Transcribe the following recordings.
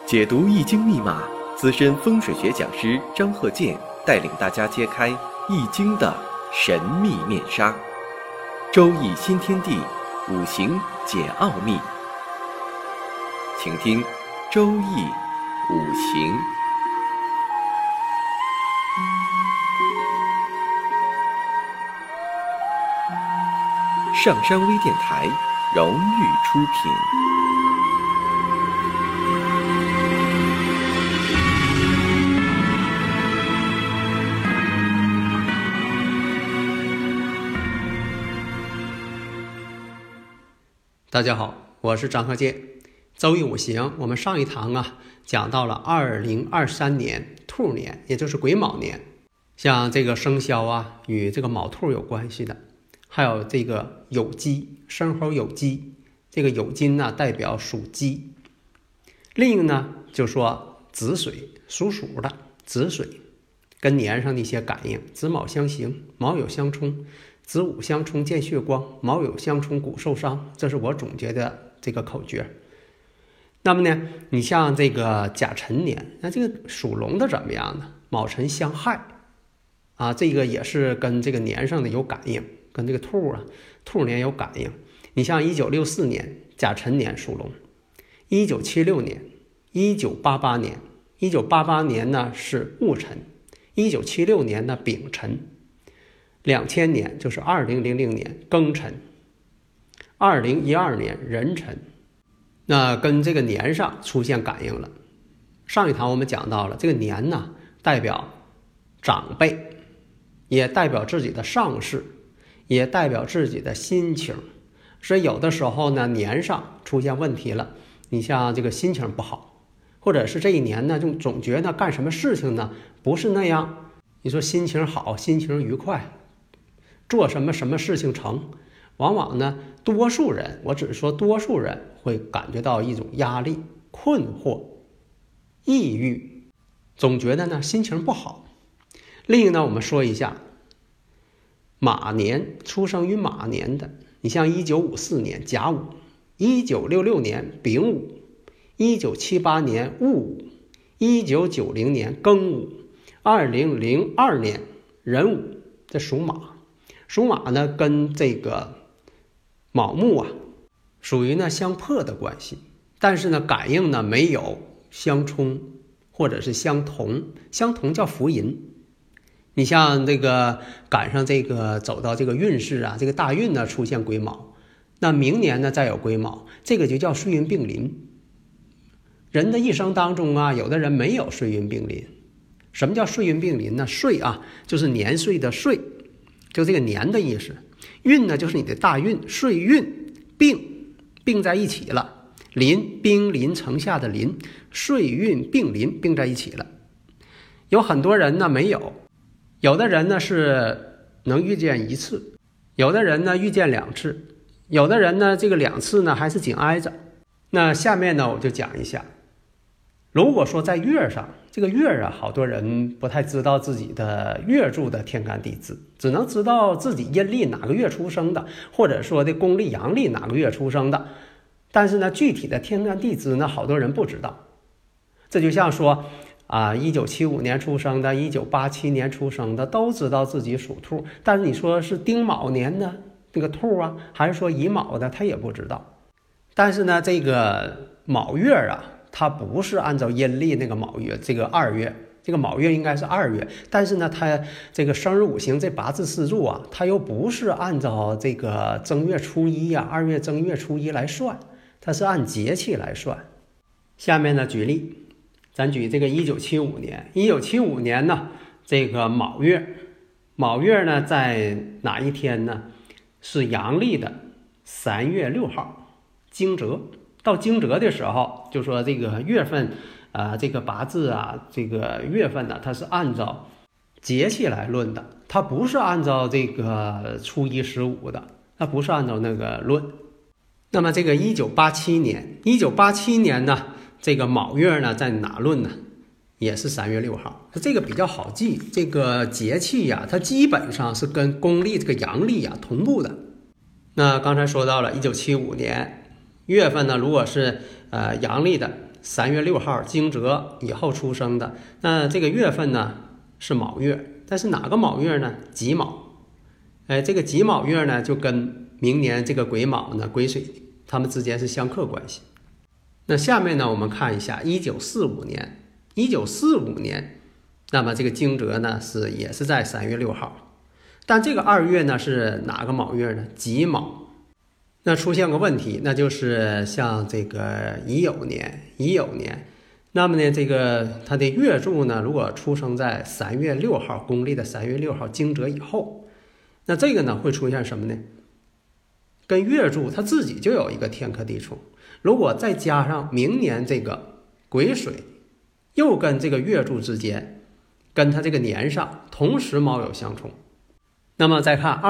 解读易经密码，资深风水学讲师张鹤剑带领大家揭开易经的神秘面纱。周易新天地，五行解奥秘。请听周易五行。上山微电台荣誉出品。 大家好，我是张鹤剑。周易五行，我们上一堂讲到了2023年兔年，也就是癸卯年。像这个生肖与这个卯兔有关系的，还有这个酉鸡，申猴酉鸡，这个酉金代表属鸡。另一个呢就说子水，属鼠的子水，跟年上的一些感应，子卯相刑，卯酉相冲，子午相冲见血光，卯酉相冲骨受伤，这是我总结的这个口诀。那么呢，你像这个甲辰年，那这个属龙的怎么样呢？卯辰相害这个也是跟这个年上的有感应，跟这个兔年有感应。你像1964年甲辰年属龙，1976年、1988年，1988年呢是戊辰，1976年呢丙辰，2000年就是2000年庚辰，2012年壬辰，那跟这个年上出现感应了。上一堂我们讲到了，这个年代表长辈，也代表自己的上司，也代表自己的心情。所以有的时候呢，年上出现问题了，你像这个心情不好，或者是这一年呢就总觉得干什么事情呢不是那样，你说心情好，心情愉快，做什么事情成，往往呢多数人，我只是说多数人会感觉到一种压力、困惑、抑郁，总觉得呢心情不好。另一个呢，我们说一下马年，出生于马年的，你像1954年甲午，1966年丙午，1978年戊午，1990年庚午，2002年壬午，这属马。属马呢跟这个卯木属于呢相破的关系，但是呢感应呢没有相冲或者是相同，相同叫福银。你像这个赶上这个走到这个运势这个大运呢出现癸卯，那明年呢再有癸卯，这个就叫岁运并临。人的一生当中有的人没有岁运并临。什么叫岁运并临呢？岁就是年岁的岁，就这个年的意思。运呢就是你的大运，岁运并在一起了。临，兵临城下的临，岁运并临，并在一起了。有很多人呢没有，有的人呢是能遇见一次，有的人呢遇见2次，有的人呢这个2次呢还是紧挨着。那下面呢我就讲一下，如果说在月上，这个月好多人不太知道自己的月柱的天干地支，只能知道自己阴历哪个月出生的，或者说的公历阳历哪个月出生的，但是呢具体的天干地支呢好多人不知道。这就像说1975年出生的，1987年出生的都知道自己属兔，但是你说是丁卯年的这个兔还是说乙卯的，他也不知道。但是呢这个卯月它不是按照阴历那个卯月，这个2月，这个卯月应该是2月，但是呢它这个生日五行这八字四柱它又不是按照这个正月初一2月正月初一来算，它是按节气来算。下面呢举例，咱举这个1975年呢这个卯月呢在哪一天呢？是阳历的3月6号惊蛰。到惊蛰的时候，就说这个月份这个八字这个月份呢，它是按照节气来论的，它不是按照这个初一15的，它不是按照那个论。那么这个1987年呢这个卯月呢在哪论呢？也是3月6号。这个比较好记，这个节气它基本上是跟公历这个阳历同步的。那刚才说到了1975年月份呢，如果是阳历的 3月6号惊蛰以后出生的，那这个月份呢是卯月，但是哪个卯月呢？己卯。这个己卯月呢就跟明年这个癸卯呢癸水他们之间是相克关系。那下面呢我们看一下1945年，那么这个惊蛰呢也是在3月6号，但这个2月呢是哪个卯月呢？己卯。那出现个问题，那就是像这个乙酉年，那么呢这个它的月柱呢如果出生在3月6号，公历的3月6号惊蛰以后，那这个呢会出现什么呢？跟月柱它自己就有一个天克地冲，如果再加上明年这个癸水又跟这个月柱之间跟它这个年上同时卯酉相冲，那么再看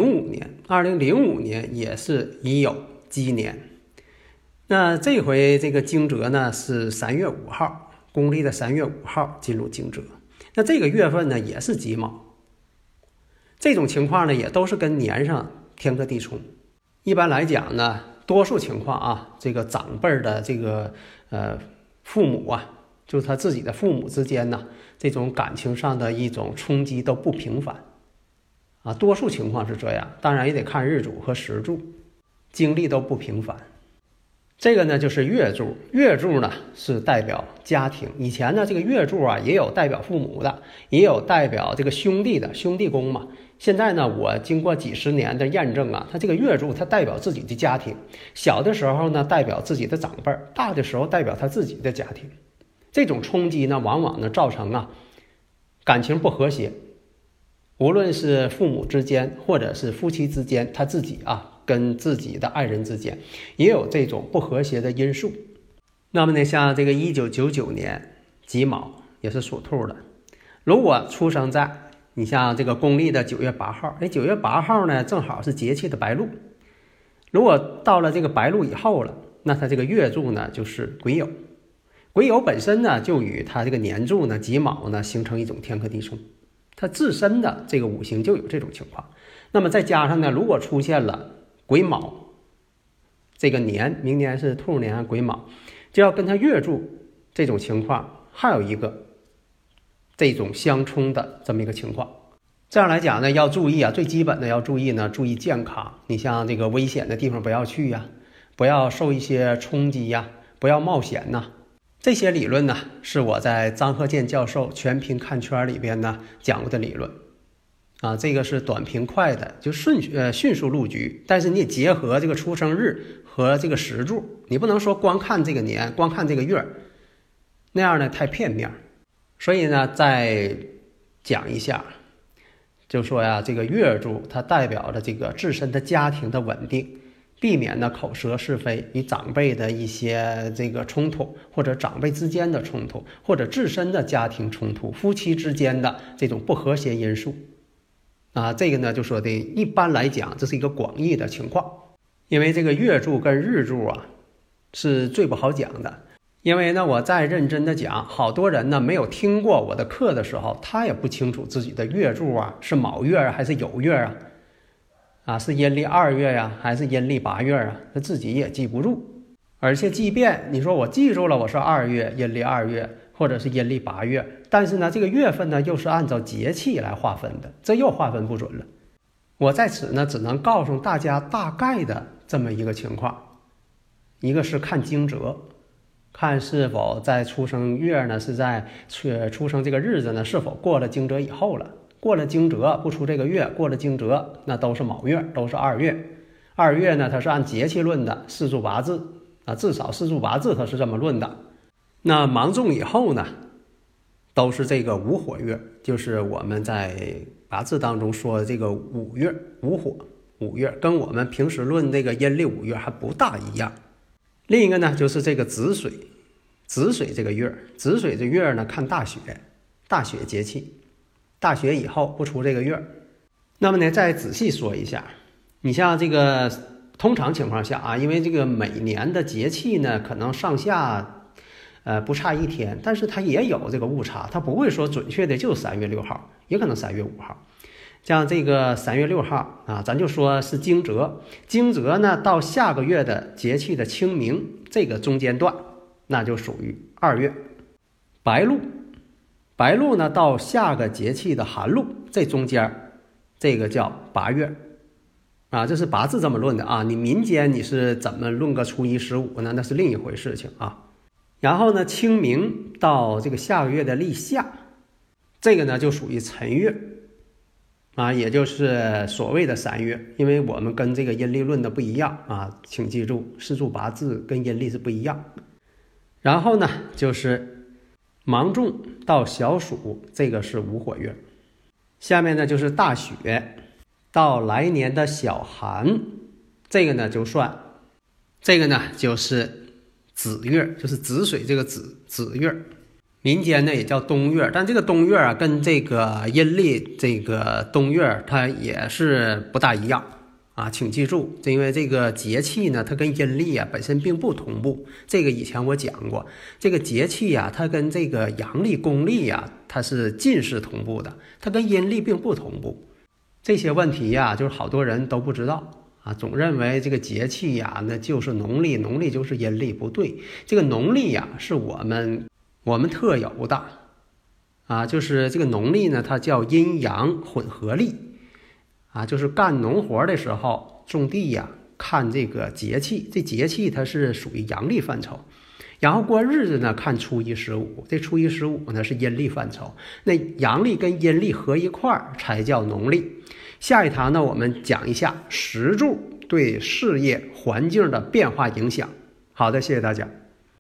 2005年也是乙酉鸡年，那这回这个惊蛰呢是3月5号，公历的3月5号进入惊蛰，那这个月份呢也是己卯，这种情况呢也都是跟年上天克地冲。一般来讲呢，多数情况啊，这个长辈的这个父母啊，就是他自己的父母之间呢，这种感情上的一种冲击都不频繁啊，多数情况是这样，当然也得看日柱和时柱，经历都不频繁。这个呢就是月柱，月柱呢是代表家庭。以前呢这个月柱啊也有代表父母的，也有代表这个兄弟的，兄弟宫嘛。现在呢我经过几十年的验证啊，它这个月柱它代表自己的家庭，小的时候呢代表自己的长辈，大的时候代表他自己的家庭。这种冲击呢往往呢造成啊感情不和谐，无论是父母之间或者是夫妻之间，他自己啊跟自己的爱人之间也有这种不和谐的因素。那么呢像这个1999年己卯也是属兔的，如果出生在你像这个公历的9月8号，9月8号呢正好是节气的白露，如果到了这个白露以后了，那它这个月柱呢就是癸酉，癸酉本身呢就与它这个年柱呢己卯呢形成一种天克地冲，它自身的这个五行就有这种情况。那么再加上呢，如果出现了癸卯这个年，明年是兔年癸卯，就要跟它月柱这种情况还有一个这种相冲的这么一个情况。这样来讲呢要注意啊，最基本的要注意呢，注意健康。你像这个危险的地方不要去呀，不要受一些冲击呀，不要冒险呐。这些理论呢是我在张鹤健教授全凭看圈里边呢讲过的理论啊，这个是短平快的，就迅速入局，但是你也结合这个出生日和这个时柱，你不能说光看这个年，光看这个月，那样呢太片面。所以呢再讲一下，就说呀这个月柱它代表着这个自身的家庭的稳定，避免呢口舌是非，与长辈的一些这个冲突，或者长辈之间的冲突，或者自身的家庭冲突，夫妻之间的这种不和谐因素啊，这个呢就说的一般来讲这是一个广义的情况。因为这个月柱跟日柱啊是最不好讲的，因为呢我再认真的讲，好多人呢没有听过我的课的时候，他也不清楚自己的月柱啊是卯月还是酉月啊，是阴历2月呀还是阴历8月啊，他自己也记不住。而且即便你说我记住了，我说2月阴历2月或者是阴历8月，但是呢这个月份呢又是按照节气来划分的，这又划分不准了。我在此呢只能告诉大家大概的这么一个情况，一个是看惊蛰，看是否在出生月呢是在出生这个日子呢是否过了惊蛰以后了，过了惊蛰不出这个月，过了惊蛰那都是卯月，都是2月。2月呢它是按节气论的，四柱八字啊，至少四柱八字它是这么论的。那芒种以后呢都是这个午火月，就是我们在八字当中说的这个午月，午火午月跟我们平时论这个阴历5月还不大一样。另一个呢就是这个子水，子水这个月，子水这月呢看大雪，大雪节气，大雪以后不出这个月。那么呢再仔细说一下，你像这个通常情况下啊，因为这个每年的节气呢可能上下不差1天，但是它也有这个误差，它不会说准确的就是3月6号，也可能3月5号。像这个3月6号啊，咱就说是惊蛰，惊蛰呢到下个月的节气的清明这个中间段， 那就属于2月。白露，白露呢到下个节气的寒露，这中间这个叫8月啊，这是八字这么论的啊。你民间你是怎么论个初一15呢？那是另一回事情啊。然后呢，清明到这个下个月的立夏，这个呢就属于辰月啊，也就是所谓的3月，因为我们跟这个阴历论的不一样啊，请记住四柱八字跟阴历是不一样。然后呢就是芒种到小暑，这个是午火月。下面呢就是大雪到来年的小寒，这个呢就算，这个呢就是子月，就是子水这个子月，民间呢也叫冬月，但这个冬月啊跟这个阴历这个冬月它也是不大一样啊，请记住，因为这个节气呢它跟阴历啊本身并不同步，这个以前我讲过，这个节气啊它跟这个阳历公历啊它是近似同步的，它跟阴历并不同步。这些问题呀就是好多人都不知道啊，总认为这个节气呀那就是农历，农历就是阴历，不对，这个农历呀是我们特有的啊，就是这个农历呢它叫阴阳混合历啊，就是干农活的时候种地呀看这个节气，这节气它是属于阳历范畴，然后过日子呢看初一15，这初一15呢是阴历范畴，那阳历跟阴历合一块才叫农历。下一堂呢我们讲一下石柱对事业环境的变化影响。好的，谢谢大家。